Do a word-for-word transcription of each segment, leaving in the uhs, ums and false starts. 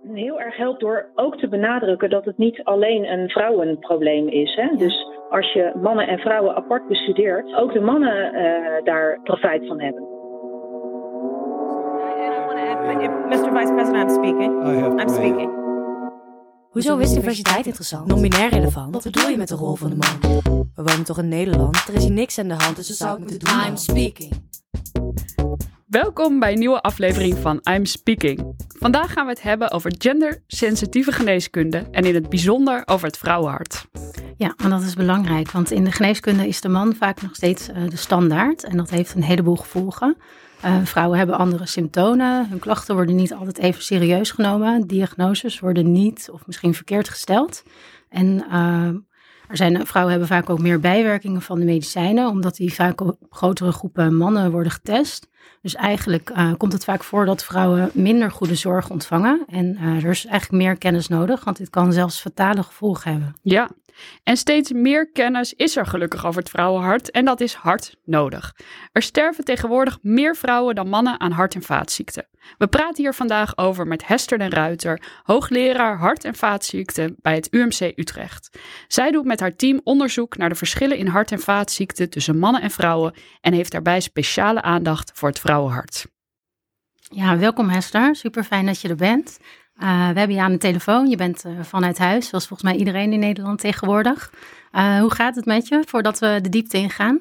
heel erg helpt door ook te benadrukken dat het niet alleen een vrouwenprobleem is. Hè? Ja. Dus als je mannen en vrouwen apart bestudeert, ook de mannen uh, daar profijt van hebben. mister Vice President, I'm speaking. I'm speaking. Hoezo is diversiteit interessant? Non-binair relevant? Wat bedoel je met de rol van de man? We wonen toch in Nederland? Er is hier niks aan de hand, dus we zouden moeten doen. I'm speaking. Welkom bij een nieuwe aflevering van I'm Speaking. Vandaag gaan we het hebben over gendersensitieve geneeskunde en in het bijzonder over het vrouwenhart. Ja, maar dat is belangrijk, want in de geneeskunde is de man vaak nog steeds uh, de standaard en dat heeft een heleboel gevolgen. Uh, vrouwen hebben andere symptomen, hun klachten worden niet altijd even serieus genomen, diagnoses worden niet of misschien verkeerd gesteld. En uh, er zijn, vrouwen hebben vaak ook meer bijwerkingen van de medicijnen, omdat die vaak op grotere groepen mannen worden getest. Dus eigenlijk uh, komt het vaak voor dat vrouwen minder goede zorg ontvangen. En uh, er is eigenlijk meer kennis nodig, want dit kan zelfs fatale gevolgen hebben. Ja, en steeds meer kennis is er gelukkig over het vrouwenhart en dat is hard nodig. Er sterven tegenwoordig meer vrouwen dan mannen aan hart- en vaatziekten. We praten hier vandaag over met Hester den Ruiter, hoogleraar hart- en vaatziekten bij het U M C Utrecht. Zij doet met haar team onderzoek naar de verschillen in hart- en vaatziekten tussen mannen en vrouwen en heeft daarbij speciale aandacht voor het vrouwenhart. Ja, welkom Hester. Super fijn dat je er bent. Uh, we hebben je aan de telefoon. Je bent uh, vanuit huis, zoals volgens mij iedereen in Nederland tegenwoordig. Uh, hoe gaat het met je voordat we de diepte ingaan?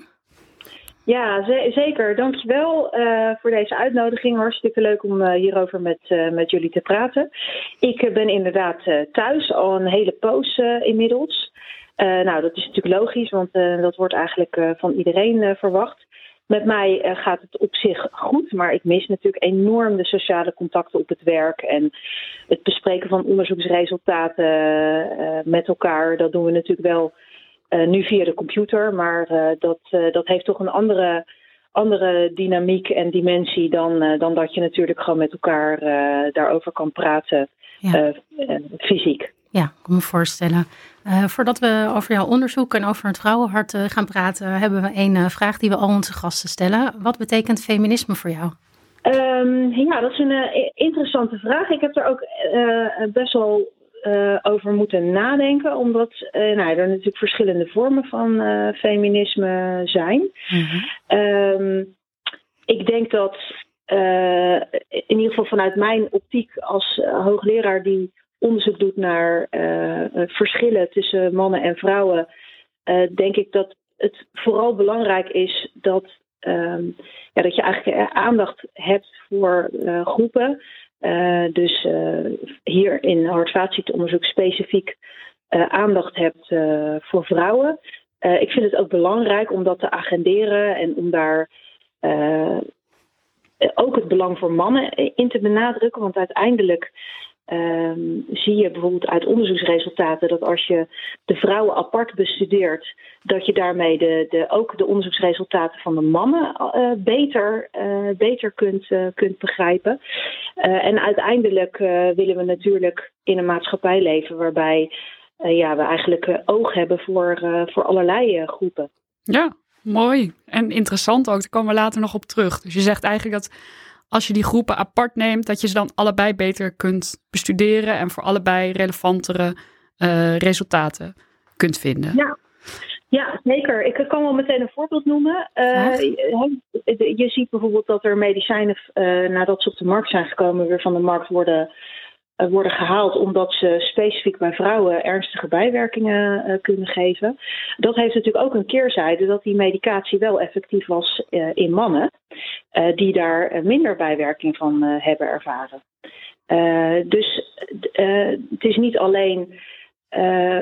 Ja, z- zeker. Dankjewel uh, voor deze uitnodiging. Hartstikke leuk om uh, hierover met, uh, met jullie te praten. Ik uh, ben inderdaad uh, thuis al een hele poos uh, inmiddels. Uh, nou, dat is natuurlijk logisch, want uh, dat wordt eigenlijk uh, van iedereen uh, verwacht. Met mij uh, gaat het op zich goed, maar ik mis natuurlijk enorm de sociale contacten op het werk en het bespreken van onderzoeksresultaten uh, met elkaar. Dat doen we natuurlijk wel uh, nu via de computer, maar uh, dat, uh, dat heeft toch een andere, andere dynamiek en dimensie dan, uh, dan dat je natuurlijk gewoon met elkaar uh, daarover kan praten, ja. uh, uh, fysiek. Ja, ik kan me voorstellen. Uh, voordat we over jouw onderzoek en over het vrouwenhart uh, gaan praten, hebben we een uh, vraag die we al onze gasten stellen. Wat betekent feminisme voor jou? Um, ja, dat is een uh, interessante vraag. Ik heb er ook uh, best wel uh, over moeten nadenken, omdat uh, nou, er natuurlijk verschillende vormen van uh, feminisme zijn. Mm-hmm. Um, ik denk dat uh, in ieder geval vanuit mijn optiek als uh, hoogleraar die onderzoek doet naar uh, verschillen tussen mannen en vrouwen, uh, denk ik dat het vooral belangrijk is dat, um, ja, dat je eigenlijk aandacht hebt voor uh, groepen. Uh, dus uh, hier in hart-vaatziekteonderzoek specifiek uh, aandacht hebt uh, voor vrouwen. Uh, ik vind het ook belangrijk om dat te agenderen en om daar uh, ook het belang voor mannen in te benadrukken, want uiteindelijk Um, zie je bijvoorbeeld uit onderzoeksresultaten dat als je de vrouwen apart bestudeert, dat je daarmee de, de, ook de onderzoeksresultaten van de mannen uh, beter, uh, beter kunt, uh, kunt begrijpen. Uh, en uiteindelijk uh, willen we natuurlijk in een maatschappij leven waarbij uh, ja, we eigenlijk uh, oog hebben voor, uh, voor allerlei uh, groepen. Ja, mooi en interessant ook. Daar komen we later nog op terug. Dus je zegt eigenlijk dat als je die groepen apart neemt, dat je ze dan allebei beter kunt bestuderen en voor allebei relevantere uh, resultaten kunt vinden. Ja. Ja, zeker. Ik kan wel meteen een voorbeeld noemen. Uh, je, je ziet bijvoorbeeld dat er medicijnen, uh, nadat ze op de markt zijn gekomen, weer van de markt worden, uh, worden gehaald, omdat ze specifiek bij vrouwen ernstige bijwerkingen uh, kunnen geven. Dat heeft natuurlijk ook een keerzijde, dat die medicatie wel effectief was uh, in mannen, uh, die daar uh, minder bijwerking van uh, hebben ervaren. Uh, dus uh, het is niet alleen Uh,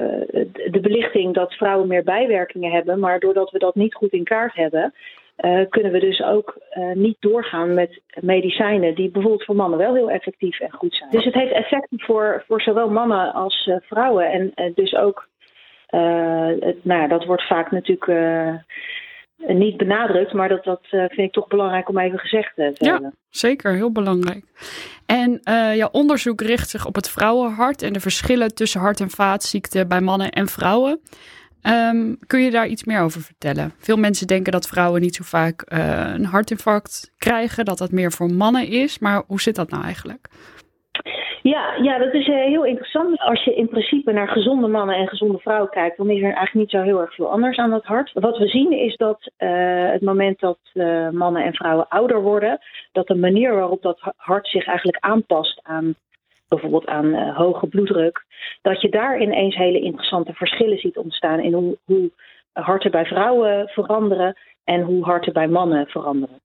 de belichting dat vrouwen meer bijwerkingen hebben, maar doordat we dat niet goed in kaart hebben, uh, kunnen we dus ook uh, niet doorgaan met medicijnen die bijvoorbeeld voor mannen wel heel effectief en goed zijn. Dus het heeft effecten voor, voor zowel mannen als uh, vrouwen en uh, dus ook, uh, het, nou ja, dat wordt vaak natuurlijk uh, niet benadrukt, maar dat, dat uh, vind ik toch belangrijk om even gezegd te hebben. Ja, zeker. Heel belangrijk. En uh, jouw onderzoek richt zich op het vrouwenhart en de verschillen tussen hart- en vaatziekten bij mannen en vrouwen. Um, kun je daar iets meer over vertellen? Veel mensen denken dat vrouwen niet zo vaak uh, een hartinfarct krijgen, dat dat meer voor mannen is. Maar hoe zit dat nou eigenlijk? Ja, ja, dat is uh, heel interessant. Als je in principe naar gezonde mannen en gezonde vrouwen kijkt, dan is er eigenlijk niet zo heel erg veel anders aan het hart. Wat we zien is dat uh, het moment dat uh, mannen en vrouwen ouder worden, dat de manier waarop dat hart zich eigenlijk aanpast aan bijvoorbeeld aan uh, hoge bloeddruk, dat je daar ineens hele interessante verschillen ziet ontstaan in hoe, hoe harten bij vrouwen veranderen en hoe harten bij mannen veranderen.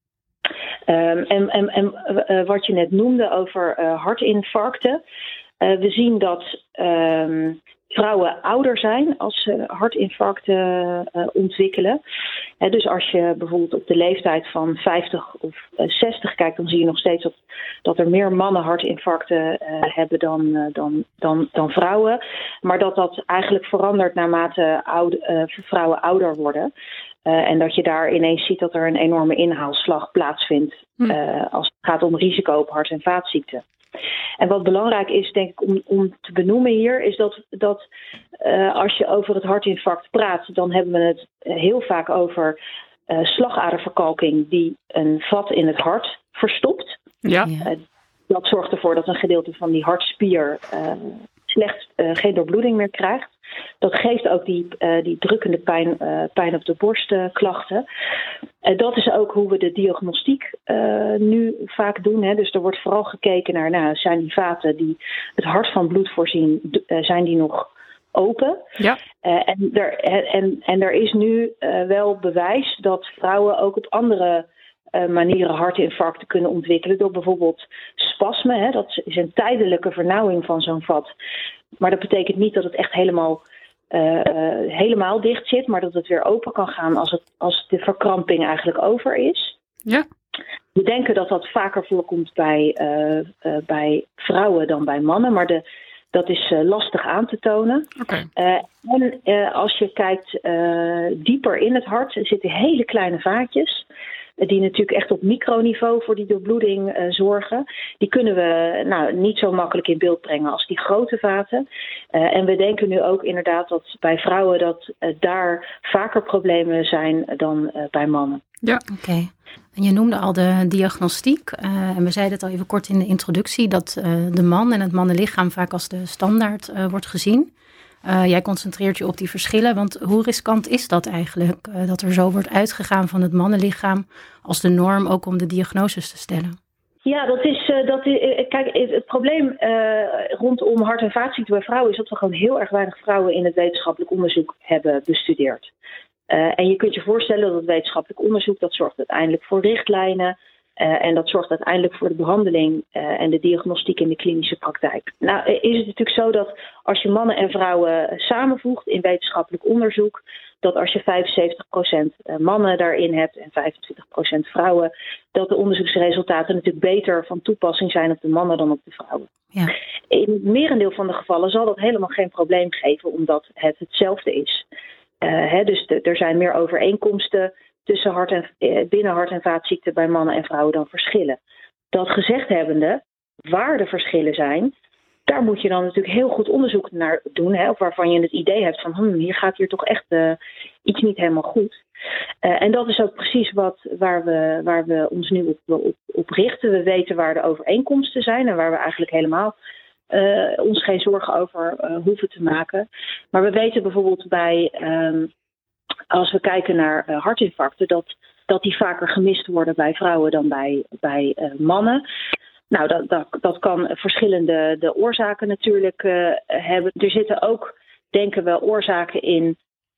Um, en en, en uh, wat je net noemde over uh, hartinfarcten. Uh, we zien dat um, vrouwen ouder zijn als ze hartinfarcten uh, ontwikkelen. Uh, dus als je bijvoorbeeld op de leeftijd van vijftig of uh, zestig kijkt, dan zie je nog steeds dat, dat er meer mannen hartinfarcten uh, hebben dan, uh, dan, dan, dan vrouwen. Maar dat dat eigenlijk verandert naarmate oude, uh, vrouwen ouder worden. Uh, en dat je daar ineens ziet dat er een enorme inhaalslag plaatsvindt uh, als het gaat om risico op hart- en vaatziekten. En wat belangrijk is, denk ik, om, om te benoemen hier, is dat, dat uh, als je over het hartinfarct praat, dan hebben we het heel vaak over uh, slagaderverkalking die een vat in het hart verstopt. Ja. Uh, dat zorgt ervoor dat een gedeelte van die hartspier uh, slecht uh, geen doorbloeding meer krijgt. Dat geeft ook die, uh, die drukkende pijn, uh, pijn op de borst uh, klachten. Uh, dat is ook hoe we de diagnostiek uh, nu vaak doen. Hè. Dus er wordt vooral gekeken naar, nou, zijn die vaten die het hart van bloed voorzien, uh, zijn die nog open? Ja. Uh, en, er, en, en er is nu uh, wel bewijs dat vrouwen ook op andere uh, manieren hartinfarcten kunnen ontwikkelen. Door bijvoorbeeld spasmen. Hè. Dat is een tijdelijke vernauwing van zo'n vat. Maar dat betekent niet dat het echt helemaal, uh, uh, helemaal dicht zit, maar dat het weer open kan gaan als, het, als de verkramping eigenlijk over is. Ja. We denken dat dat vaker voorkomt bij, uh, uh, bij vrouwen dan bij mannen, maar de, dat is uh, lastig aan te tonen. Okay. Uh, en uh, als je kijkt uh, dieper in het hart, er zitten hele kleine vaatjes, die natuurlijk echt op microniveau voor die doorbloeding uh, zorgen. Die kunnen we nou, niet zo makkelijk in beeld brengen als die grote vaten. Uh, en we denken nu ook inderdaad dat bij vrouwen dat uh, daar vaker problemen zijn dan uh, bij mannen. Ja. Oké. Okay. En je noemde al de diagnostiek. Uh, en we zeiden het al even kort in de introductie, dat uh, de man en het mannenlichaam vaak als de standaard uh, wordt gezien. Uh, jij concentreert je op die verschillen, want hoe riskant is dat eigenlijk? Uh, dat er zo wordt uitgegaan van het mannenlichaam als de norm, ook om de diagnoses te stellen? Ja, dat is, uh, dat is kijk, het probleem uh, rondom hart- en vaatziekten bij vrouwen is dat we gewoon heel erg weinig vrouwen in het wetenschappelijk onderzoek hebben bestudeerd. Uh, en je kunt je voorstellen dat het wetenschappelijk onderzoek, dat zorgt uiteindelijk voor richtlijnen. Uh, en dat zorgt uiteindelijk voor de behandeling uh, en de diagnostiek in de klinische praktijk. Nou is het natuurlijk zo dat als je mannen en vrouwen samenvoegt in wetenschappelijk onderzoek, dat als je vijfenzeventig procent mannen daarin hebt en vijfentwintig procent vrouwen, dat de onderzoeksresultaten natuurlijk beter van toepassing zijn op de mannen dan op de vrouwen. Ja. In het merendeel van de gevallen zal dat helemaal geen probleem geven, omdat het hetzelfde is. Uh, hè, dus de, er zijn meer overeenkomsten tussen hart en, binnen hart- en vaatziekten bij mannen en vrouwen dan verschillen. Dat gezegd hebbende, waar de verschillen zijn, daar moet je dan natuurlijk heel goed onderzoek naar doen. Hè, of waarvan je het idee hebt van, hm, hier gaat hier toch echt uh, iets niet helemaal goed. Uh, en dat is ook precies wat, waar, we, waar we ons nu op, op, op richten. We weten waar de overeenkomsten zijn en waar we eigenlijk helemaal uh, ons geen zorgen over uh, hoeven te maken. Maar we weten bijvoorbeeld bij, um, als we kijken naar uh, hartinfarcten, dat, dat die vaker gemist worden bij vrouwen dan bij, bij uh, mannen. Nou, dat, dat, dat kan verschillende de oorzaken natuurlijk uh, hebben. Er zitten ook, denken we, oorzaken in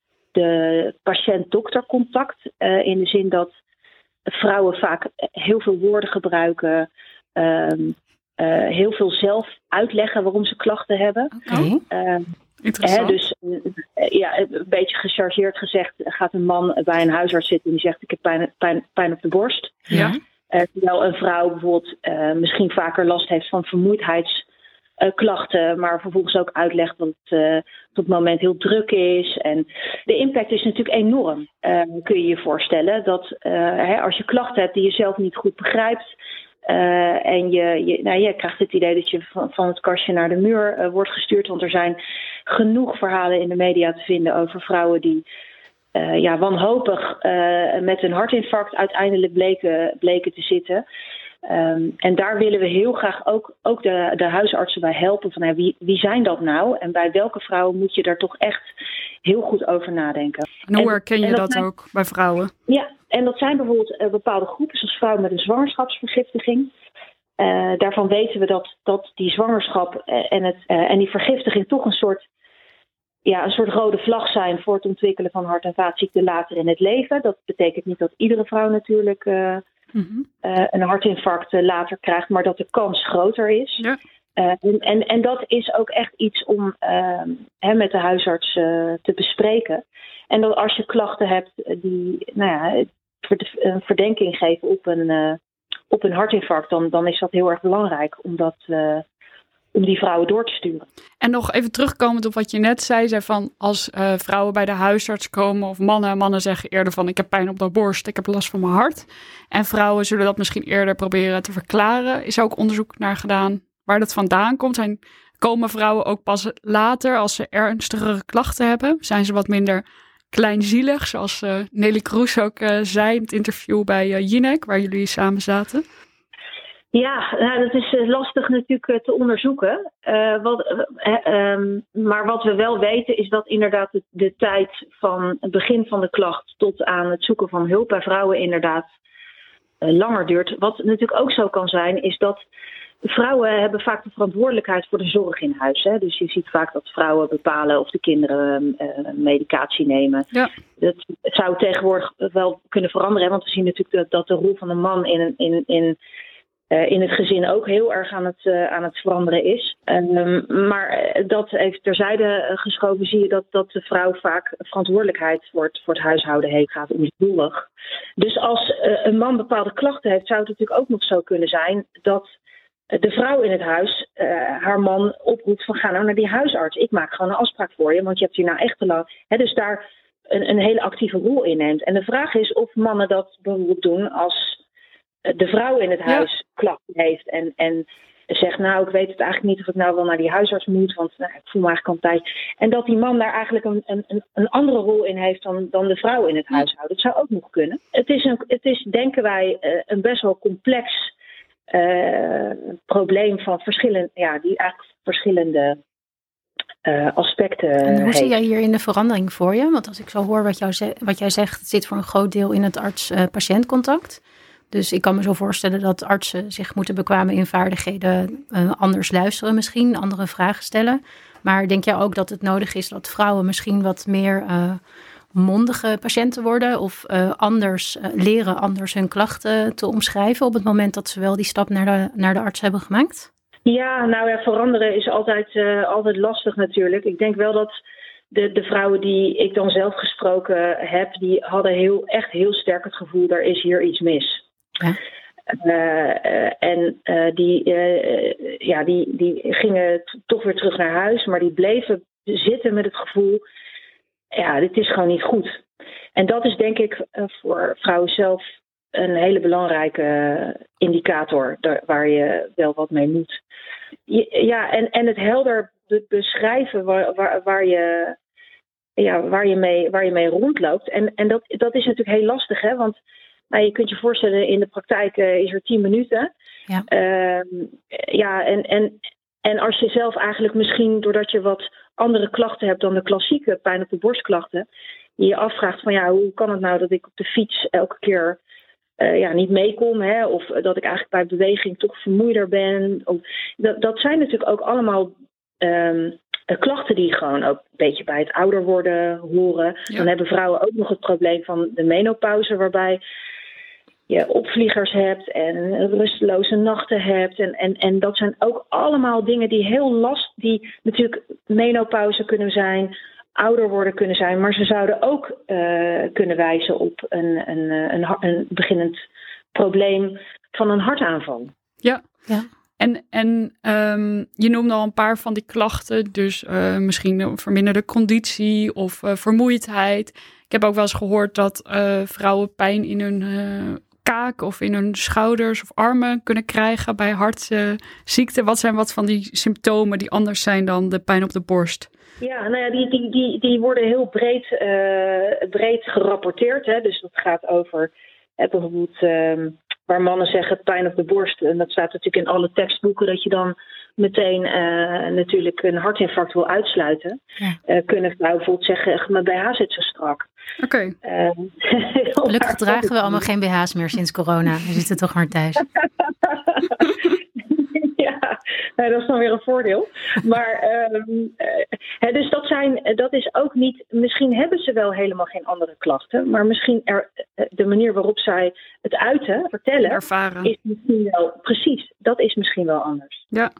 de patiënt-dokter-contact. Uh, in de zin dat vrouwen vaak heel veel woorden gebruiken. Uh, uh, heel veel zelf uitleggen waarom ze klachten hebben. Okay. Uh, Interessant. Hè, dus uh, ja, een beetje gechargeerd gezegd gaat een man bij een huisarts zitten en die zegt ik heb pijn, pijn, pijn op de borst. Ja. Uh, terwijl een vrouw bijvoorbeeld uh, misschien vaker last heeft van vermoeidheidsklachten, uh, maar vervolgens ook uitlegt dat het uh, op het moment heel druk is. En de impact is natuurlijk enorm, uh, kun je je voorstellen. Dat uh, hè, als je klachten hebt die je zelf niet goed begrijpt, uh, en je, je, nou, je krijgt het idee dat je van, van het kastje naar de muur uh, wordt gestuurd. Want er zijn genoeg verhalen in de media te vinden over vrouwen die Uh, ja, wanhopig uh, met een hartinfarct uiteindelijk bleken, bleken te zitten. Um, en daar willen we heel graag ook, ook de, de huisartsen bij helpen. Van, hey, wie, wie zijn dat nou? En bij welke vrouwen moet je daar toch echt heel goed over nadenken. En hoe herken je en dat, dat zijn, ook bij vrouwen? Ja, en dat zijn bijvoorbeeld uh, bepaalde groepen, zoals vrouwen met een zwangerschapsvergiftiging. Uh, daarvan weten we dat, dat die zwangerschap en, het, uh, en die vergiftiging toch een soort, ja, een soort rode vlag zijn voor het ontwikkelen van hart- en vaatziekten later in het leven. Dat betekent niet dat iedere vrouw natuurlijk uh, mm-hmm. uh, een hartinfarct uh, later krijgt, maar dat de kans groter is. Ja. Uh, en, en, en dat is ook echt iets om uh, hè, met de huisarts uh, te bespreken. En dat als je klachten hebt die nou ja, een verdenking geven op een, uh, op een hartinfarct, dan, dan is dat heel erg belangrijk om, dat, uh, om die vrouwen door te sturen. En nog even terugkomend op wat je net zei, zei van als uh, vrouwen bij de huisarts komen of mannen, mannen zeggen eerder van ik heb pijn op de borst, ik heb last van mijn hart. En vrouwen zullen dat misschien eerder proberen te verklaren. Is er ook onderzoek naar gedaan waar dat vandaan komt? Zijn, komen vrouwen ook pas later als ze ernstigere klachten hebben? Zijn ze wat minder kleinzielig, zoals uh, Nelly Kroes ook uh, zei in het interview bij uh, Jinek, waar jullie samen zaten? Ja, nou, dat is uh, lastig natuurlijk uh, te onderzoeken. Uh, wat, uh, um, maar wat we wel weten is dat inderdaad de, de tijd van het begin van de klacht tot aan het zoeken van hulp bij vrouwen inderdaad uh, langer duurt. Wat natuurlijk ook zo kan zijn, is dat vrouwen hebben vaak de verantwoordelijkheid voor de zorg in huis. Hè? Dus je ziet vaak dat vrouwen bepalen of de kinderen uh, medicatie nemen. Ja. Dat zou tegenwoordig wel kunnen veranderen. Hè? Want we zien natuurlijk dat, dat de rol van de man in, in, in, uh, in het gezin ook heel erg aan het, uh, aan het veranderen is. Um, maar dat even terzijde geschoven zie je dat, dat de vrouw vaak verantwoordelijkheid voor het, voor het huishouden heeft. Gaat onschuldig. Dus als uh, een man bepaalde klachten heeft, zou het natuurlijk ook nog zo kunnen zijn dat de vrouw in het huis uh, haar man oproept van ga nou naar die huisarts. Ik maak gewoon een afspraak voor je, want je hebt hier nou echt te lang. He, dus daar een, een hele actieve rol in neemt. En de vraag is of mannen dat bijvoorbeeld doen als de vrouw in het huis ja. klachten heeft. En, en zegt nou ik weet het eigenlijk niet of ik nou wel naar die huisarts moet. Want nou, ik voel me eigenlijk al een tijd. En dat die man daar eigenlijk een, een, een andere rol in heeft dan, dan de vrouw in het ja. huishouden. Dat zou ook nog kunnen. Het is, een, het is denken wij een best wel complex Uh, probleem van verschillende, ja, die eigenlijk verschillende uh, aspecten En hoe heeft. zie jij hier in de verandering voor je? Want als ik zo hoor wat, jou ze- wat jij zegt, het zit voor een groot deel in het arts-patiëntcontact. Dus ik kan me zo voorstellen dat artsen zich moeten bekwamen in vaardigheden, uh, anders luisteren misschien, andere vragen stellen. Maar denk jij ook dat het nodig is dat vrouwen misschien wat meer Uh, mondige patiënten worden of uh, anders uh, leren anders hun klachten te omschrijven op het moment dat ze wel die stap naar de, naar de arts hebben gemaakt? Ja, nou ja, veranderen is altijd, uh, altijd lastig natuurlijk. Ik denk wel dat de, de vrouwen die ik dan zelf gesproken heb, die hadden heel, echt heel sterk het gevoel, er is hier iets mis. Ja. Uh, uh, en uh, die, uh, ja, die, die gingen t- toch weer terug naar huis, maar die bleven zitten met het gevoel, ja, dit is gewoon niet goed. En dat is denk ik uh, voor vrouwen zelf een hele belangrijke indicator daar, waar je wel wat mee moet. Ja, en, en het helder be- beschrijven waar, waar, waar, je, ja, waar, je mee, waar je mee rondloopt. En, en dat, dat is natuurlijk heel lastig, hè? Want nou, je kunt je voorstellen, in de praktijk uh, is er tien minuten. Ja, uh, ja en, en, en als je zelf eigenlijk misschien, doordat je wat andere klachten hebt dan de klassieke pijn op de borstklachten, je je afvraagt van ja, hoe kan het nou dat ik op de fiets elke keer uh, ja, niet meekom, hè? Of dat ik eigenlijk bij beweging toch vermoeider ben. Of, dat, dat zijn natuurlijk ook allemaal um, klachten die gewoon ook een beetje bij het ouder worden horen. Ja. Dan hebben vrouwen ook nog het probleem van de menopauze, waarbij je opvliegers hebt en rusteloze nachten hebt. En, en, en dat zijn ook allemaal dingen die heel last, die natuurlijk menopauze kunnen zijn, ouder worden kunnen zijn, maar ze zouden ook uh, kunnen wijzen op een, een, een, een beginnend probleem van een hartaanval. Ja, ja. En, en um, je noemde al een paar van die klachten, dus uh, misschien een verminderde conditie of uh, vermoeidheid. Ik heb ook wel eens gehoord dat uh, vrouwen pijn in hun uh, kaak of in hun schouders of armen kunnen krijgen bij hartziekten. Uh, wat zijn wat van die symptomen die anders zijn dan de pijn op de borst? Ja, nou ja, die, die, die, die worden heel breed, uh, breed gerapporteerd. Hè? Dus dat gaat over uh, bijvoorbeeld Uh, waar mannen zeggen pijn op de borst. En dat staat natuurlijk in alle tekstboeken dat je dan meteen uh, natuurlijk een hartinfarct wil uitsluiten. Ja. Uh, kunnen vrouwen bijvoorbeeld zeggen, mijn B H zit zo strak. Oké. Okay. Uh, Gelukkig dragen we allemaal geen B H's meer sinds corona. We zitten toch maar thuis. Ja, nou, dat is dan weer een voordeel. Maar um, uh, dus dat, zijn, dat is ook niet. Misschien hebben ze wel helemaal geen andere klachten, maar misschien er, de manier waarop zij het uiten, vertellen, ervaren, is misschien wel precies. Dat is misschien wel anders. Ja,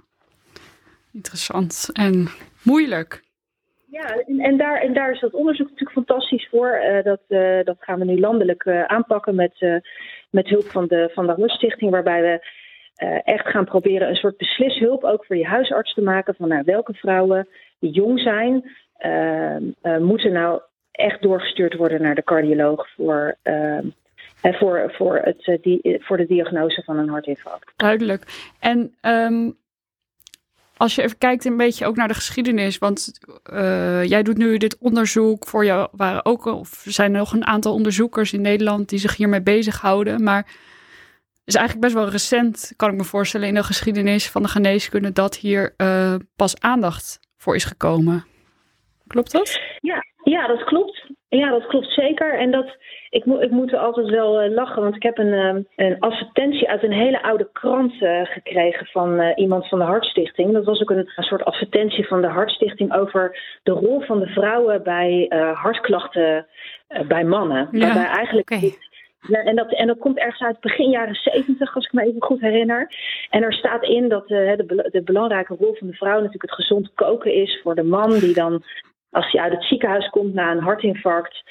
interessant en moeilijk. Ja, en, en, daar, en daar is dat onderzoek natuurlijk fantastisch voor. Uh, dat, uh, dat gaan we nu landelijk uh, aanpakken met, uh, met hulp van de, van de Hartstichting, waarbij we uh, echt gaan proberen een soort beslishulp ook voor je huisarts te maken van nou, welke vrouwen die jong zijn, uh, uh, moeten nou echt doorgestuurd worden naar de cardioloog voor, uh, voor, voor, het, uh, die, voor de diagnose van een hartinfarct. Duidelijk. En um... als je even kijkt een beetje ook naar de geschiedenis, want uh, jij doet nu dit onderzoek. Voor jou waren ook, of er zijn nog een aantal onderzoekers in Nederland die zich hiermee bezighouden. Maar het is eigenlijk best wel recent, kan ik me voorstellen, in de geschiedenis van de geneeskunde dat hier uh, pas aandacht voor is gekomen. Klopt dat? Ja, ja, dat klopt. Ja, dat klopt zeker. En dat, ik, mo- ik moet er altijd wel uh, lachen, want ik heb een, uh, een advertentie uit een hele oude krant uh, gekregen van uh, iemand van de Hartstichting. Dat was ook een, een soort advertentie van de Hartstichting over de rol van de vrouwen bij uh, hartklachten uh, bij mannen. Ja, waarbij eigenlijk... Okay. Ja, en, dat, en dat komt ergens uit begin jaren zeventig, als ik me even goed herinner. En er staat in dat uh, de, de belangrijke rol van de vrouw natuurlijk het gezond koken is voor de man die dan, als hij uit het ziekenhuis komt na een hartinfarct,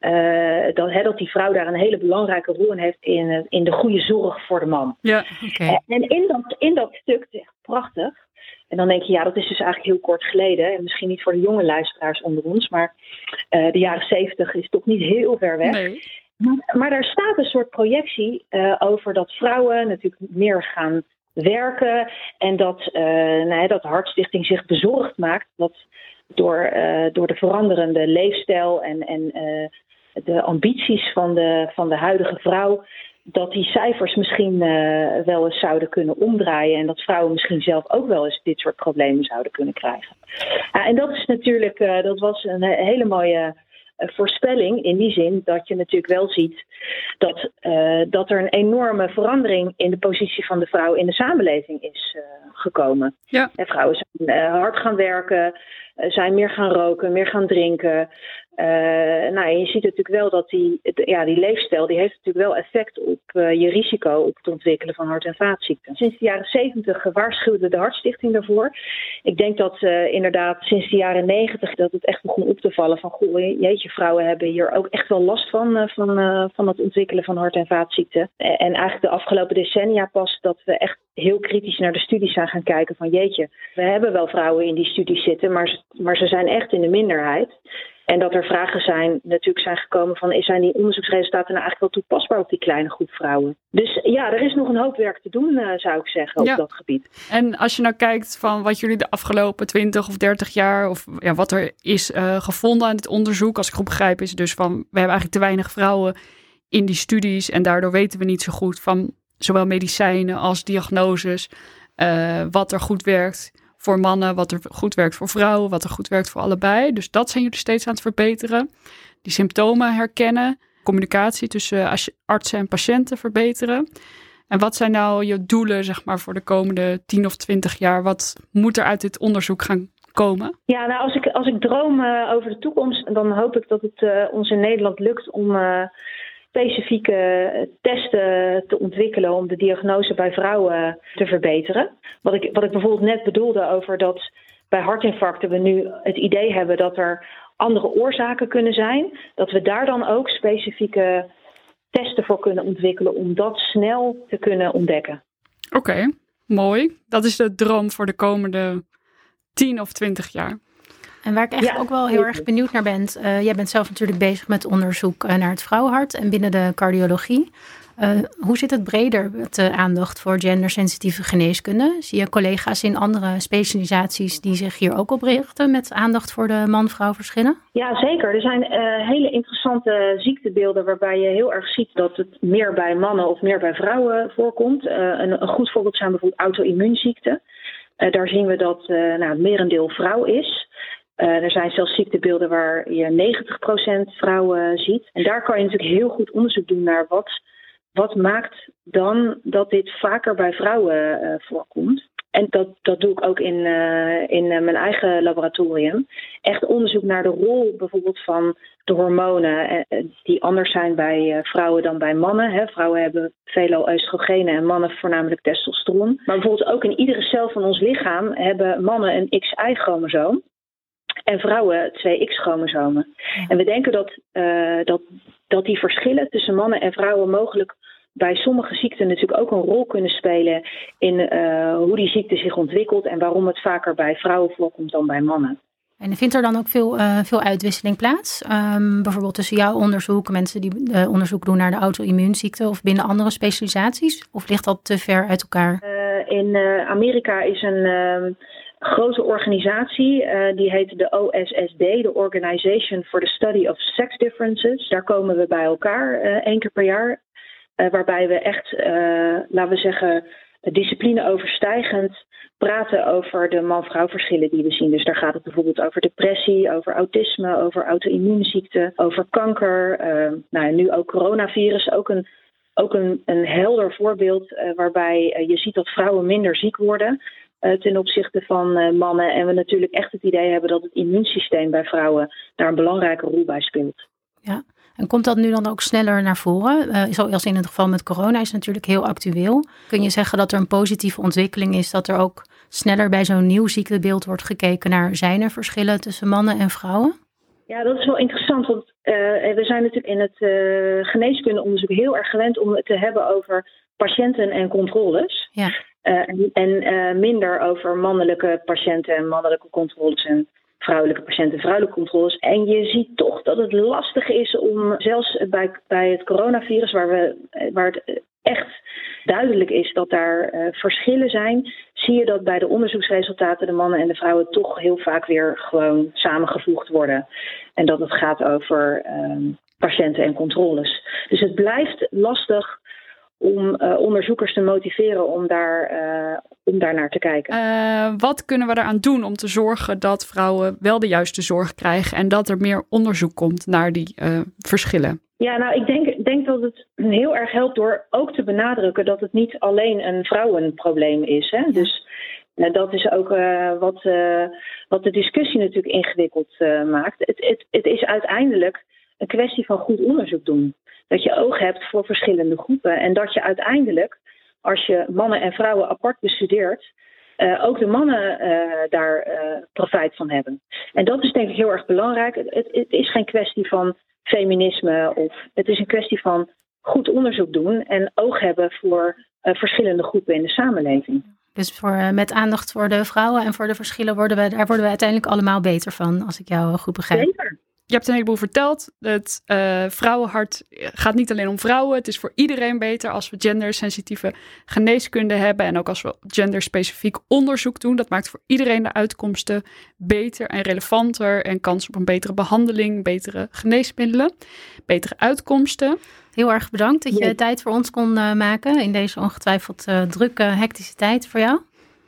uh, dat, hè, dat die vrouw daar een hele belangrijke rol in heeft in, uh, in de goede zorg voor de man. Ja, okay. En, en in, dat, in dat stuk, het is echt prachtig. En dan denk je, ja, dat is dus eigenlijk heel kort geleden. En misschien niet voor de jonge luisteraars onder ons, maar uh, de jaren zeventig is toch niet heel ver weg. Nee. Maar, maar daar staat een soort projectie uh, over dat vrouwen natuurlijk meer gaan werken. En dat, uh, nou, dat de Hartstichting zich bezorgd maakt dat door, uh, door de veranderende leefstijl en, en uh, de ambities van de, van de huidige vrouw, dat die cijfers misschien uh, wel eens zouden kunnen omdraaien. En dat vrouwen misschien zelf ook wel eens dit soort problemen zouden kunnen krijgen. Uh, en dat is natuurlijk, uh, dat was een hele mooie voorspelling in die zin dat je natuurlijk wel ziet dat, uh, dat er een enorme verandering in de positie van de vrouw in de samenleving is uh, gekomen. Ja. En vrouwen zijn uh, hard gaan werken, uh, zijn meer gaan roken, meer gaan drinken. Uh, nou, je ziet natuurlijk wel dat die, ja, die leefstijl die heeft natuurlijk wel effect op uh, je risico op het ontwikkelen van hart- en vaatziekten. Sinds de jaren zeventig waarschuwde de Hartstichting daarvoor. Ik denk dat uh, inderdaad sinds de jaren negentig dat het echt begon op te vallen van goh, jeetje, vrouwen hebben hier ook echt wel last van, uh, van, uh, van het ontwikkelen van hart- en vaatziekten. En eigenlijk de afgelopen decennia pas dat we echt heel kritisch naar de studies zijn gaan kijken van jeetje, we hebben wel vrouwen in die studies zitten, maar ze, maar ze zijn echt in de minderheid. En dat er vragen zijn, natuurlijk zijn gekomen van, zijn die onderzoeksresultaten nou eigenlijk wel toepasbaar op die kleine groep vrouwen? Dus ja, er is nog een hoop werk te doen, uh, zou ik zeggen, op ja. dat gebied. En als je nou kijkt van wat jullie de afgelopen twintig of dertig jaar, of ja, wat er is uh, gevonden aan dit onderzoek, als ik goed begrijp, is dus van, we hebben eigenlijk te weinig vrouwen in die studies en daardoor weten we niet zo goed van zowel medicijnen als diagnoses, uh, wat er goed werkt voor mannen, wat er goed werkt voor vrouwen, wat er goed werkt voor allebei. Dus dat zijn jullie steeds aan het verbeteren. Die symptomen herkennen, communicatie tussen artsen en patiënten verbeteren. En wat zijn nou je doelen, zeg maar, voor de komende tien of twintig jaar? Wat moet er uit dit onderzoek gaan komen? Ja, nou, als ik, als ik droom uh, over de toekomst, dan hoop ik dat het uh, ons in Nederland lukt om Uh, specifieke testen te ontwikkelen om de diagnose bij vrouwen te verbeteren. Wat ik, wat ik bijvoorbeeld net bedoelde over dat bij hartinfarcten we nu het idee hebben dat er andere oorzaken kunnen zijn. Dat we daar dan ook specifieke testen voor kunnen ontwikkelen om dat snel te kunnen ontdekken. Oké, okay, mooi. Dat is de droom voor de komende tien of twintig jaar. En waar ik echt ja, ook wel heel erg benieuwd naar ben. Uh, jij bent zelf natuurlijk bezig met onderzoek uh, naar het vrouwenhart en binnen de cardiologie. Uh, hoe zit het breder met de aandacht voor gendersensitieve geneeskunde? Zie je collega's in andere specialisaties die zich hier ook op richten met aandacht voor de man-vrouw verschillen? Ja, zeker. Er zijn uh, hele interessante ziektebeelden waarbij je heel erg ziet dat het meer bij mannen of meer bij vrouwen voorkomt. Uh, een, een goed voorbeeld zijn bijvoorbeeld auto-immuunziekten. Uh, daar zien we dat uh, nou, het merendeel vrouw is. Uh, er zijn zelfs ziektebeelden waar je negentig procent vrouwen ziet. En daar kan je natuurlijk heel goed onderzoek doen naar wat, wat maakt dan dat dit vaker bij vrouwen uh, voorkomt. En dat, dat doe ik ook in, uh, in uh, mijn eigen laboratorium. Echt onderzoek naar de rol bijvoorbeeld van de hormonen uh, die anders zijn bij uh, vrouwen dan bij mannen. Hè. Vrouwen hebben veelal oestrogenen en mannen voornamelijk testosteron. Maar bijvoorbeeld ook in iedere cel van ons lichaam hebben mannen een X Y-chromosoom. En vrouwen twee X-chromosomen. Ja. En we denken dat, uh, dat, dat die verschillen tussen mannen en vrouwen mogelijk bij sommige ziekten natuurlijk ook een rol kunnen spelen in uh, hoe die ziekte zich ontwikkelt en waarom het vaker bij vrouwen voorkomt dan bij mannen. En vindt er dan ook veel, uh, veel uitwisseling plaats? Um, bijvoorbeeld tussen jouw onderzoek, mensen die uh, onderzoek doen naar de auto-immuunziekte of binnen andere specialisaties? Of ligt dat te ver uit elkaar? Uh, in uh, Amerika is een uh, grote organisatie, uh, die heet de O S S D, de Organization for the Study of Sex Differences. Daar komen we bij elkaar uh, één keer per jaar. Uh, waarbij we echt, uh, laten we zeggen, discipline overstijgend praten over de man-vrouw verschillen die we zien. Dus daar gaat het bijvoorbeeld over depressie, over autisme, over auto-immuunziekten, over kanker. Uh, nou, nu ook coronavirus, ook een, ook een, een helder voorbeeld uh, waarbij uh, je ziet dat vrouwen minder ziek worden uh, ten opzichte van uh, mannen. En we natuurlijk echt het idee hebben dat het immuunsysteem bij vrouwen daar een belangrijke rol bij speelt. Ja. En komt dat nu dan ook sneller naar voren? Uh, zoals in het geval met corona is het natuurlijk heel actueel. Kun je zeggen dat er een positieve ontwikkeling is, dat er ook sneller bij zo'n nieuw ziektebeeld wordt gekeken naar zijn er verschillen tussen mannen en vrouwen? Ja, dat is wel interessant, want uh, we zijn natuurlijk in het uh, geneeskundeonderzoek heel erg gewend om het te hebben over patiënten en controles. Ja. Uh, en en uh, minder over mannelijke patiënten en mannelijke controles en vrouwelijke patiënten, vrouwelijke controles. En je ziet toch dat het lastig is om, zelfs bij, bij het coronavirus, waar, we, waar het echt duidelijk is dat daar uh, verschillen zijn, zie je dat bij de onderzoeksresultaten de mannen en de vrouwen toch heel vaak weer gewoon samengevoegd worden. En dat het gaat over um, patiënten en controles. Dus het blijft lastig om uh, onderzoekers te motiveren om daar, uh, om daar naar te kijken. Uh, wat kunnen we eraan doen om te zorgen dat vrouwen wel de juiste zorg krijgen en dat er meer onderzoek komt naar die uh, verschillen? Ja, nou, ik denk, denk dat het heel erg helpt door ook te benadrukken dat het niet alleen een vrouwenprobleem is. Hè? Ja. Dus uh, dat is ook uh, wat, uh, wat de discussie natuurlijk ingewikkeld uh, maakt. Het, het, het is uiteindelijk een kwestie van goed onderzoek doen. Dat je oog hebt voor verschillende groepen. En dat je uiteindelijk, als je mannen en vrouwen apart bestudeert, uh, ook de mannen uh, daar uh, profijt van hebben. En dat is denk ik heel erg belangrijk. Het, het, het is geen kwestie van feminisme. Of het is een kwestie van goed onderzoek doen en oog hebben voor uh, verschillende groepen in de samenleving. Dus voor, uh, met aandacht voor de vrouwen en voor de verschillen, worden we, daar worden we uiteindelijk allemaal beter van, als ik jou goed begrijp. Zeker. Je hebt een heleboel verteld. Het uh, vrouwenhart gaat niet alleen om vrouwen. Het is voor iedereen beter als we gendersensitieve geneeskunde hebben. En ook als we genderspecifiek onderzoek doen. Dat maakt voor iedereen de uitkomsten beter en relevanter. En kans op een betere behandeling, betere geneesmiddelen, betere uitkomsten. Heel erg bedankt dat je ja. tijd voor ons kon uh, maken in deze ongetwijfeld uh, drukke, hectische tijd voor jou.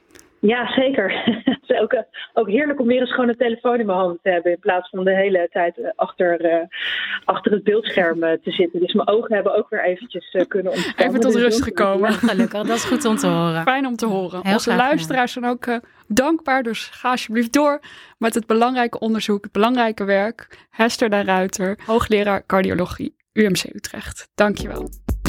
Ja, zeker. Het is ook, uh, ook heerlijk om weer eens gewoon een telefoon in mijn hand te hebben in plaats van de hele tijd uh, achter, uh, achter het beeldscherm uh, te zitten. Dus mijn ogen hebben ook weer eventjes uh, kunnen ontspannen. Even tot dus rust gekomen. Ja, gelukkig, dat is goed om te horen. Fijn om te horen. Heel Onze luisteraars zijn ook uh, dankbaar, dus ga alsjeblieft door met het belangrijke onderzoek, het belangrijke werk. Hester de Ruiter, hoogleraar cardiologie, U M C Utrecht. Dankjewel.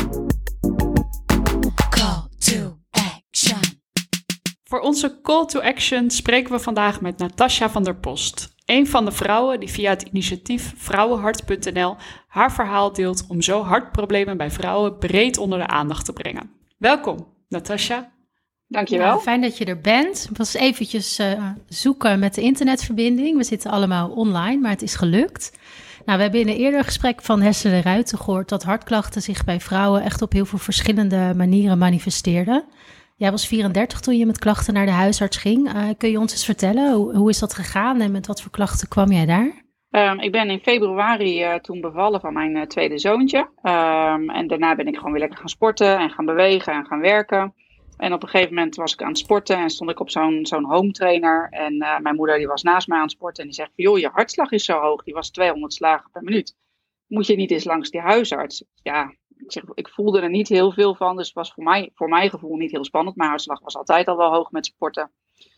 Call to action. Voor onze call to action spreken we vandaag met Natasja van der Post. Een van de vrouwen die via het initiatief vrouwenhart punt n l haar verhaal deelt om zo hartproblemen bij vrouwen breed onder de aandacht te brengen. Welkom, Natasja. Dankjewel. Ja, fijn dat je er bent. Ik was eventjes uh, zoeken met de internetverbinding. We zitten allemaal online, maar het is gelukt. Nou, we hebben in een eerder gesprek van Hester de Ruijter gehoord dat hartklachten zich bij vrouwen echt op heel veel verschillende manieren manifesteerden. Jij was vierendertig toen je met klachten naar de huisarts ging. Uh, kun je ons eens vertellen, hoe, hoe is dat gegaan en met wat voor klachten kwam jij daar? Um, ik ben in februari uh, toen bevallen van mijn uh, tweede zoontje. Um, en daarna ben ik gewoon weer lekker gaan sporten en gaan bewegen en gaan werken. En op een gegeven moment was ik aan het sporten en stond ik op zo'n, zo'n home trainer. En uh, mijn moeder die was naast mij aan het sporten en die zegt, joh, je hartslag is zo hoog. Die was tweehonderd slagen per minuut. Moet je niet eens langs die huisarts? Ja, ik, zeg, ik voelde er niet heel veel van. Dus het was voor, mij, voor mijn gevoel niet heel spannend. Mijn hartslag was altijd al wel hoog met sporten.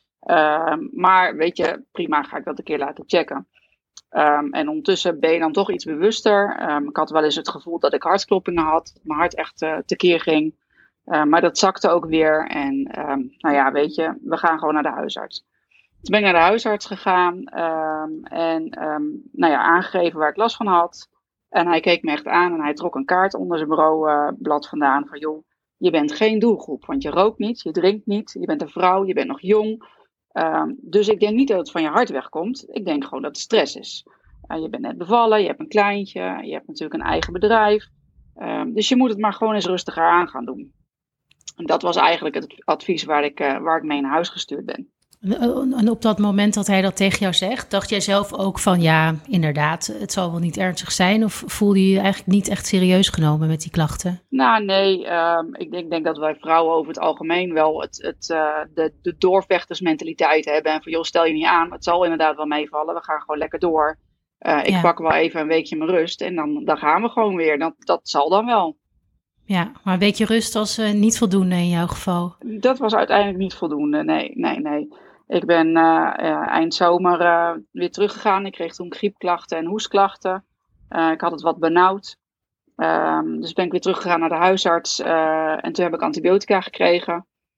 Um, maar weet je, prima, ga ik dat een keer laten checken. Um, en ondertussen ben je dan toch iets bewuster. Um, ik had wel eens het gevoel dat ik hartkloppingen had. Mijn hart echt uh, tekeer ging. Uh, maar dat zakte ook weer. En um, nou ja, weet je, we gaan gewoon naar de huisarts. Toen ben ik naar de huisarts gegaan. Um, en um, nou ja, aangegeven waar ik last van had. En hij keek me echt aan en hij trok een kaart onder zijn bureaublad uh, vandaan. Van joh, je bent geen doelgroep. Want je rookt niet, je drinkt niet. Je bent een vrouw, je bent nog jong. Um, dus ik denk niet dat het van je hart wegkomt. Ik denk gewoon dat het stress is. Uh, je bent net bevallen, je hebt een kleintje. Je hebt natuurlijk een eigen bedrijf. Um, dus je moet het maar gewoon eens rustiger aan gaan doen. En dat was eigenlijk het advies waar ik, uh, waar ik mee naar huis gestuurd ben. En op dat moment dat hij dat tegen jou zegt, dacht jij zelf ook van ja, inderdaad, het zal wel niet ernstig zijn? Of voelde je je eigenlijk niet echt serieus genomen met die klachten? Nou nee, um, ik denk, denk dat wij vrouwen over het algemeen wel het, het, uh, de, de doorvechtersmentaliteit hebben. En van joh, stel je niet aan, het zal inderdaad wel meevallen, we gaan gewoon lekker door. Uh, ik ja. pak wel even een weekje mijn rust en dan, dan gaan we gewoon weer. Dat, dat zal dan wel. Ja, maar een weekje rust was uh, niet voldoende in jouw geval? Dat was uiteindelijk niet voldoende, nee, nee, nee. Ik ben uh, uh, eind zomer uh, weer teruggegaan. Ik kreeg toen griepklachten en hoestklachten. Uh, ik had het wat benauwd. Um, dus ben ik weer teruggegaan naar de huisarts. Uh, en toen heb ik antibiotica gekregen.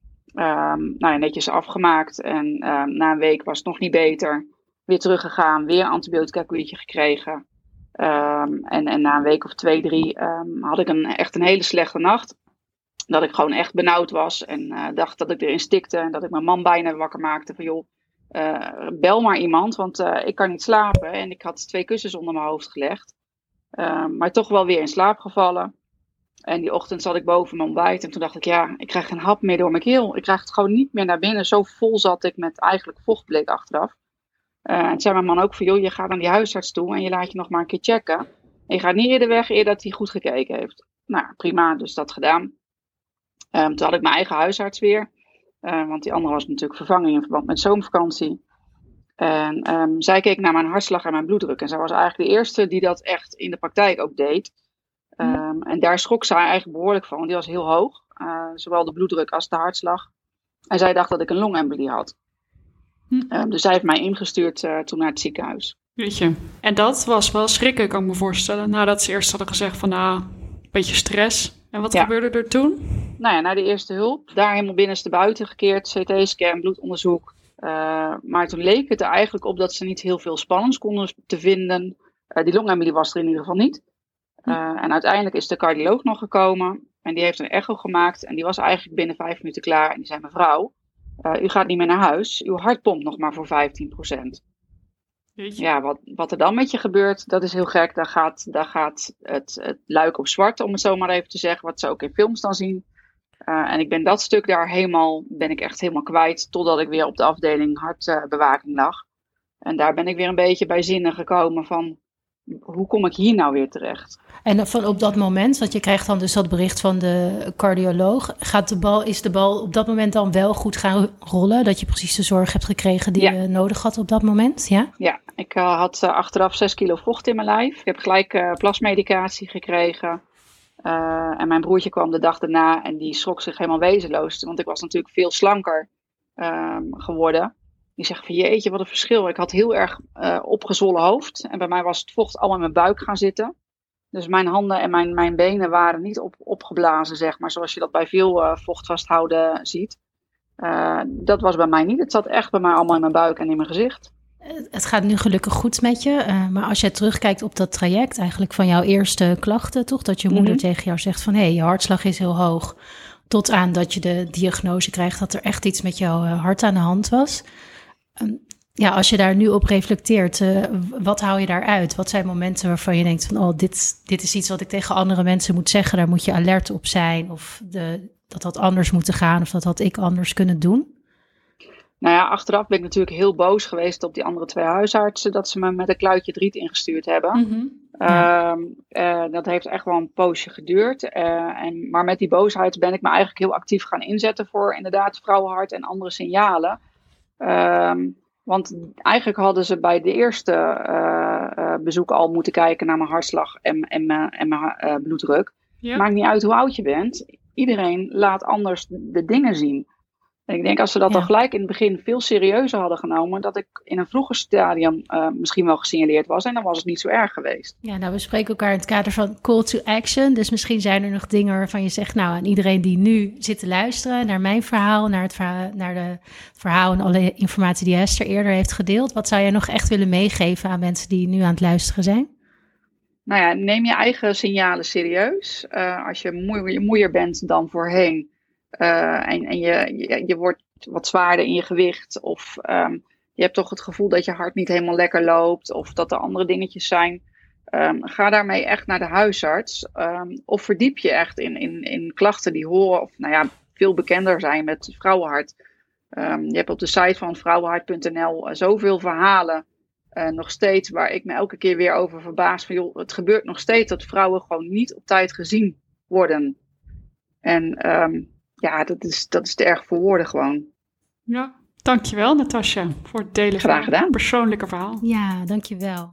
Um, nou ja, netjes afgemaakt. En uh, na een week was het nog niet beter. Weer teruggegaan, weer een antibiotica-kuurtje gekregen. Um, en, en na een week of twee, drie um, had ik een, echt een hele slechte nacht. Dat ik gewoon echt benauwd was en uh, dacht dat ik erin stikte. En dat ik mijn man bijna wakker maakte van joh, uh, bel maar iemand, want uh, ik kan niet slapen. En ik had twee kussens onder mijn hoofd gelegd. Uh, maar toch wel weer in slaap gevallen. En die ochtend zat ik boven mijn ontbijt en toen dacht ik ja, ik krijg geen hap meer door mijn keel. Ik krijg het gewoon niet meer naar binnen. Zo vol zat ik met eigenlijk vochtbleek achteraf. Uh, en toen zei mijn man ook van joh, je gaat naar die huisarts toe en je laat je nog maar een keer checken. En je gaat niet eerder weg eer dat hij goed gekeken heeft. Nou prima, dus dat gedaan. Um, toen had ik mijn eigen huisarts weer. Uh, want die andere was natuurlijk vervanging in verband met zomervakantie. En um, zij keek naar mijn hartslag en mijn bloeddruk. En zij was eigenlijk de eerste die dat echt in de praktijk ook deed. Um, en daar schrok zij eigenlijk behoorlijk van. Want die was heel hoog. Uh, zowel de bloeddruk als de hartslag. En zij dacht dat ik een longembolie had. Um, dus zij heeft mij ingestuurd uh, toen naar het ziekenhuis. Weet je. En dat was wel schrikken, kan ik me voorstellen. Nadat ze eerst hadden gezegd van nou, een beetje stress. En wat ja. gebeurde er toen? Nou ja, na de eerste hulp. Daar helemaal binnenste buiten gekeerd. C T-scan, bloedonderzoek. Uh, maar toen leek het er eigenlijk op dat ze niet heel veel spannends konden te vinden. Uh, die longembolie was er in ieder geval niet. Uh, en uiteindelijk is de cardioloog nog gekomen. En die heeft een echo gemaakt. En die was eigenlijk binnen vijf minuten klaar. En die zei, mevrouw, uh, u gaat niet meer naar huis. Uw hart pompt nog maar voor vijftien procent. Ja, wat, wat er dan met je gebeurt, dat is heel gek. Daar gaat, daar gaat het, het luik op zwart, om het zo maar even te zeggen. Wat ze ook in films dan zien. Uh, en ik ben dat stuk daar helemaal, ben ik echt helemaal kwijt. Totdat ik weer op de afdeling hartbewaking uh, lag. En daar ben ik weer een beetje bij zinnen gekomen van, hoe kom ik hier nou weer terecht? En van op dat moment, want je krijgt dan dus dat bericht van de cardioloog. Gaat de bal, is de bal op dat moment dan wel goed gaan rollen? Dat je precies de zorg hebt gekregen die ja. je nodig had op dat moment? Ja, ja ik uh, had uh, achteraf zes kilo vocht in mijn lijf. Ik heb gelijk uh, plasmedicatie gekregen. Uh, en mijn broertje kwam de dag daarna en die schrok zich helemaal wezenloos. Want ik was natuurlijk veel slanker uh, geworden. Die zegt van jeetje, wat een verschil. Ik had heel erg uh, opgezwollen hoofd. En bij mij was het vocht allemaal in mijn buik gaan zitten. Dus mijn handen en mijn, mijn benen waren niet op, opgeblazen, zeg maar. Zoals je dat bij veel uh, vocht vasthouden ziet. Uh, dat was bij mij niet. Het zat echt bij mij allemaal in mijn buik en in mijn gezicht. Het gaat nu gelukkig goed met je. Uh, maar als je terugkijkt op dat traject eigenlijk van jouw eerste klachten, toch? Dat je moeder mm-hmm. tegen jou zegt van hé, hey, je hartslag is heel hoog. Tot aan dat je de diagnose krijgt dat er echt iets met jouw uh, hart aan de hand was. Um, Ja, als je daar nu op reflecteert, uh, wat haal je daaruit? Wat zijn momenten waarvan je denkt van, oh, dit, dit is iets wat ik tegen andere mensen moet zeggen. Daar moet je alert op zijn. Of de, dat had anders moeten gaan. Of dat had ik anders kunnen doen. Nou ja, achteraf ben ik natuurlijk heel boos geweest op die andere twee huisartsen. Dat ze me met een kluitje driet ingestuurd hebben. Mm-hmm. Ja. Uh, uh, dat heeft echt wel een poosje geduurd. Uh, en, maar met die boosheid ben ik me eigenlijk heel actief gaan inzetten voor inderdaad Vrouwenhart en andere signalen. Uh, Want eigenlijk hadden ze bij de eerste uh, uh, bezoek al moeten kijken naar mijn hartslag en, en, mijn, en mijn uh, bloeddruk. Ja. Maakt niet uit hoe oud je bent. Iedereen laat anders de dingen zien. En ik denk als ze dat ja. al gelijk in het begin veel serieuzer hadden genomen, dat ik in een vroeger stadium uh, misschien wel gesignaleerd was. En dan was het niet zo erg geweest. Ja, nou we spreken elkaar in het kader van call to action. Dus misschien zijn er nog dingen waarvan je zegt, nou aan iedereen die nu zit te luisteren naar mijn verhaal, naar het verhaal, naar de verhaal en alle informatie die Hester eerder heeft gedeeld. Wat zou jij nog echt willen meegeven aan mensen die nu aan het luisteren zijn? Nou ja, neem je eigen signalen serieus. Uh, als je moeier, moeier bent dan voorheen. Uh, en en je, je, je wordt wat zwaarder in je gewicht. Of um, je hebt toch het gevoel dat je hart niet helemaal lekker loopt. Of dat er andere dingetjes zijn. Um, ga daarmee echt naar de huisarts. Um, of verdiep je echt in, in, in klachten die horen. Of nou ja, veel bekender zijn met Vrouwenhart. Um, je hebt op de site van vrouwenhart punt n l uh, zoveel verhalen. Uh, nog steeds waar ik me elke keer weer over verbaas. Van joh, het gebeurt nog steeds dat vrouwen gewoon niet op tijd gezien worden. En um, ja, dat is, dat is te erg voor woorden gewoon. Ja, dankjewel Natasja voor het delen Graag van het persoonlijke verhaal. Ja, dankjewel.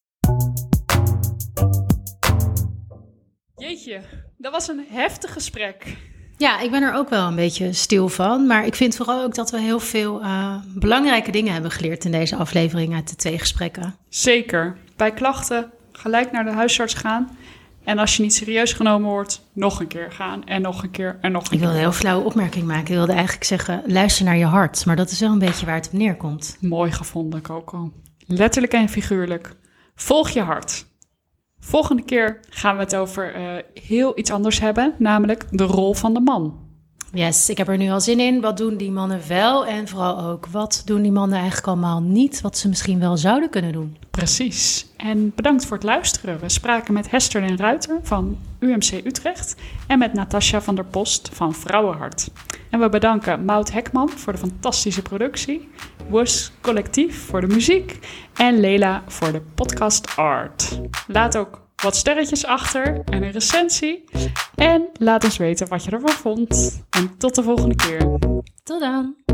Jeetje, dat was een heftig gesprek. Ja, ik ben er ook wel een beetje stil van. Maar ik vind vooral ook dat we heel veel uh, belangrijke dingen hebben geleerd in deze aflevering uit de twee gesprekken. Zeker. Bij klachten gelijk naar de huisarts gaan. En als je niet serieus genomen wordt, nog een keer gaan en nog een keer en nog een keer. Ik wilde een heel flauwe opmerking maken. Ik wilde eigenlijk zeggen, luister naar je hart. Maar dat is wel een beetje waar het op neerkomt. Mooi gevonden, Coco. Letterlijk en figuurlijk. Volg je hart. Volgende keer gaan we het over uh, heel iets anders hebben, namelijk de rol van de man. Yes, ik heb er nu al zin in. Wat doen die mannen wel? En vooral ook, wat doen die mannen eigenlijk allemaal niet, wat ze misschien wel zouden kunnen doen? Precies. En bedankt voor het luisteren. We spraken met Hester den Ruiter van U M C Utrecht en met Natasja van der Post van Vrouwenhart. En we bedanken Maud Hekman voor de fantastische productie, Wus Collectief voor de muziek en Leila voor de podcast art. Laat ook wat sterretjes achter en een recensie. En laat ons weten wat je ervan vond. En tot de volgende keer. Tot dan.